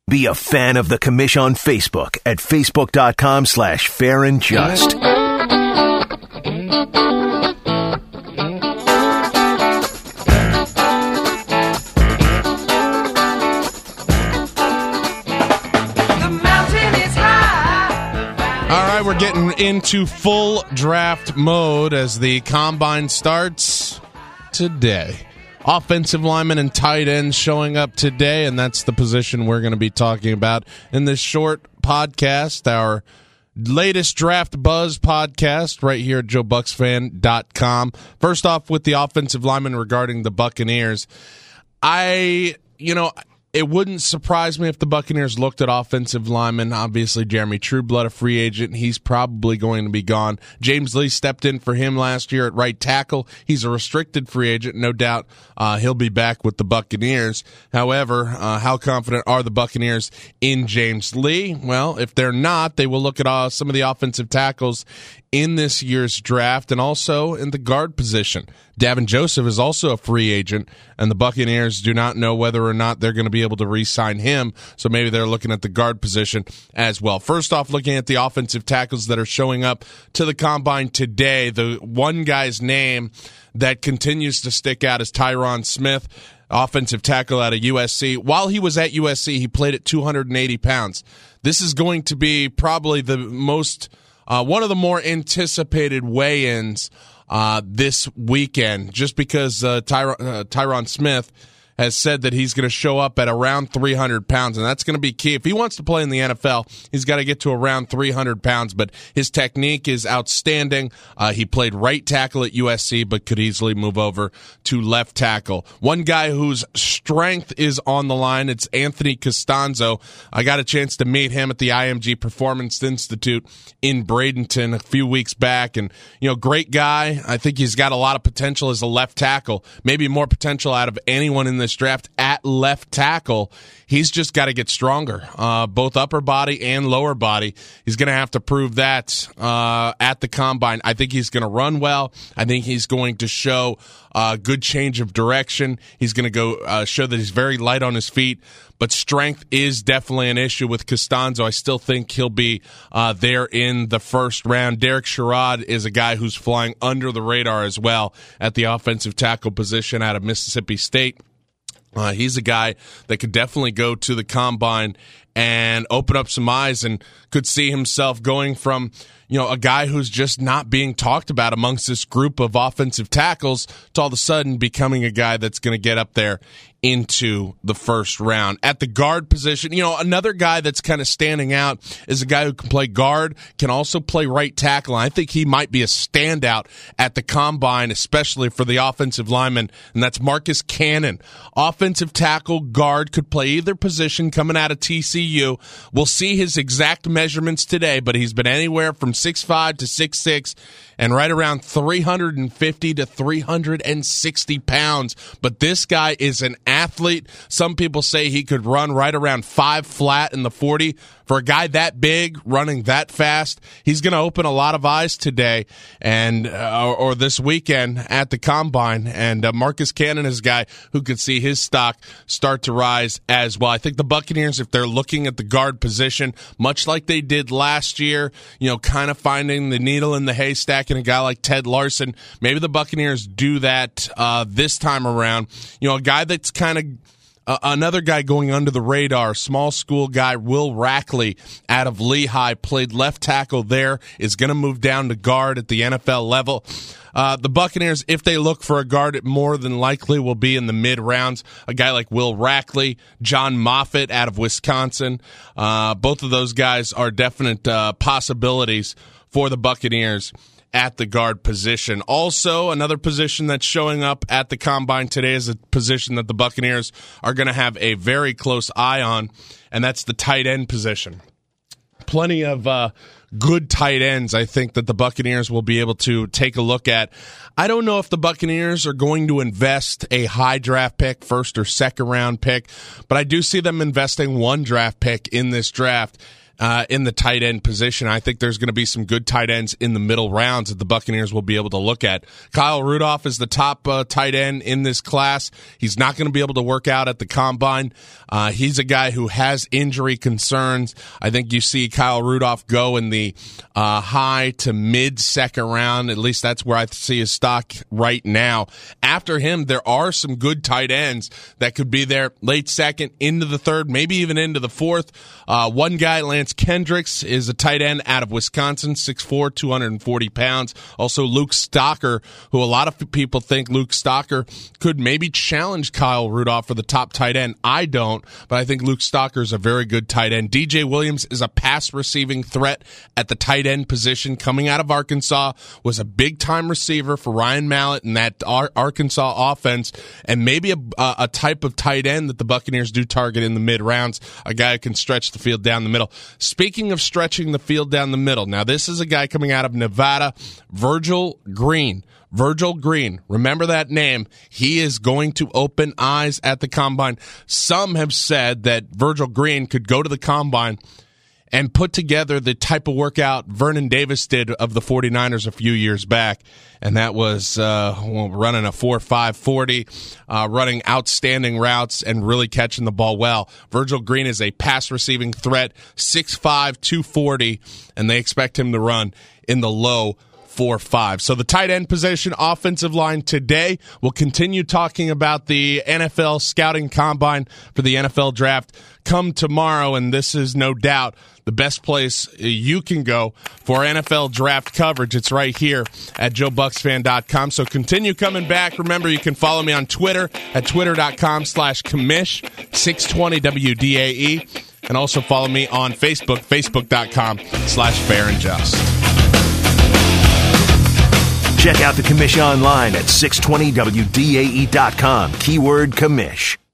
Be a fan of the commish on Facebook at facebook.com/fairandjust. All right, we're getting into full draft mode as the combine starts today. Offensive linemen and tight ends showing up today, and that's the position we're going to be talking about in this short podcast, our latest Draft Buzz podcast right here at JoeBucksFan.com. First off, with the offensive linemen regarding the Buccaneers, it wouldn't surprise me if the Buccaneers looked at offensive linemen. Obviously, Jeremy Trueblood, a free agent. He's probably going to be gone. James Lee stepped in for him last year at right tackle. He's a restricted free agent. No doubt he'll be back with the Buccaneers. However, how confident are the Buccaneers in James Lee? Well, if they're not, they will look at some of the offensive tackles in this year's draft and also in the guard position. Davin Joseph is also a free agent, and the Buccaneers do not know whether or not they're going to be able to re-sign him, so maybe they're looking at the guard position as well. First off, looking at the offensive tackles that are showing up to the combine today, the one guy's name that continues to stick out is Tyron Smith, offensive tackle out of USC. While he was at USC, he played at 280 pounds. This is going to be probably the most one of the more anticipated weigh-ins this weekend, just because Tyron Smith has said that he's going to show up at around 300 pounds, and that's going to be key. If he wants to play in the NFL, he's got to get to around 300 pounds, but his technique is outstanding. He played right tackle at USC, but could easily move over to left tackle. One guy whose strength is on the line, it's Anthony Costanzo. I got a chance to meet him at the IMG Performance Institute in Bradenton a few weeks back, and, great guy. I think he's got a lot of potential as a left tackle, maybe more potential out of anyone in this draft at left tackle. He's just got to get stronger, both upper body and lower body. He's going to have to prove that at the combine. I think he's going to run well. I think he's going to show a good change of direction. He's going to go show that he's very light on his feet, but strength is definitely an issue with Costanzo. I still think he'll be there in the first round. Derek Sherrod is a guy who's flying under the radar as well at the offensive tackle position out of Mississippi State. He's a guy that could definitely go to the combine and open up some eyes and could see himself going from, a guy who's just not being talked about amongst this group of offensive tackles to all of a sudden becoming a guy that's going to get up there into the first round. At the guard position, another guy that's kind of standing out is a guy who can play guard, can also play right tackle. And I think he might be a standout at the combine, especially for the offensive lineman, and that's Marcus Cannon. Offensive tackle, guard, could play either position coming out of TCU. We'll see his exact measurements today, but he's been anywhere from 6'5" to 6'6", and right around 350 to 360 pounds. But this guy is an athlete. Some people say he could run right around 5 flat in the 40. For a guy that big, running that fast, he's going to open a lot of eyes today and or this weekend at the combine. And Marcus Cannon is a guy who could see his stock start to rise as well. I think the Buccaneers, if they're looking at the guard position, much like they did last year, kind of finding the needle in the haystack in a guy like Ted Larson, maybe the Buccaneers do that this time around. A guy that's kind of another guy going under the radar, small school guy, Will Rackley out of Lehigh, played left tackle there, is going to move down to guard at the NFL level. The Buccaneers, if they look for a guard, it more than likely will be in the mid-rounds. A guy like Will Rackley, John Moffitt out of Wisconsin. Both of those guys are definite possibilities for the Buccaneers at the guard position. Also, another position that's showing up at the combine today is a position that the Buccaneers are going to have a very close eye on, and that's the tight end position. Plenty of good tight ends, I think, that the Buccaneers will be able to take a look at. I don't know if the Buccaneers are going to invest a high draft pick, first or second round pick, but I do see them investing one draft pick in this draft. in the tight end position. I think there's going to be some good tight ends in the middle rounds that the Buccaneers will be able to look at. Kyle Rudolph is the top tight end in this class. He's not going to be able to work out at the combine. He's a guy who has injury concerns. I think you see Kyle Rudolph go in the high to mid-second round. At least that's where I see his stock right now. After him, there are some good tight ends that could be there late second, into the third, maybe even into the fourth. One guy, Lance Kendricks, is a tight end out of Wisconsin, 6'4", 240 pounds. Also Luke Stocker, who a lot of people think Luke Stocker could maybe challenge Kyle Rudolph for the top tight end. I don't, but I think Luke Stocker is a very good tight end. DJ Williams is a pass receiving threat at the tight end position, coming out of Arkansas, was a big-time receiver for Ryan Mallett in that Arkansas offense, and maybe a type of tight end that the Buccaneers do target in the mid-rounds, a guy who can stretch the field down the middle. Speaking of stretching the field down the middle, now this is a guy coming out of Nevada, Virgil Green. Virgil Green, remember that name. He is going to open eyes at the combine. Some have said that Virgil Green could go to the combine and put together the type of workout Vernon Davis did of the 49ers a few years back. And that was running a 4.5 40, running outstanding routes and really catching the ball well. Virgil Green is a pass receiving threat, 6'5", 240, and they expect him to run in the low 4.5. So the tight end position, offensive line today. We'll continue talking about the NFL scouting combine for the NFL draft come tomorrow, and this is no doubt the best place you can go for NFL draft coverage. It's right here at JoeBucksFan.com. So continue coming back. Remember, you can follow me on Twitter at twitter.com/commish, 620 WDAE, and also follow me on Facebook, facebook.com/fairandjust. Check out the Commish online at 620WDAE.com. Keyword Commish.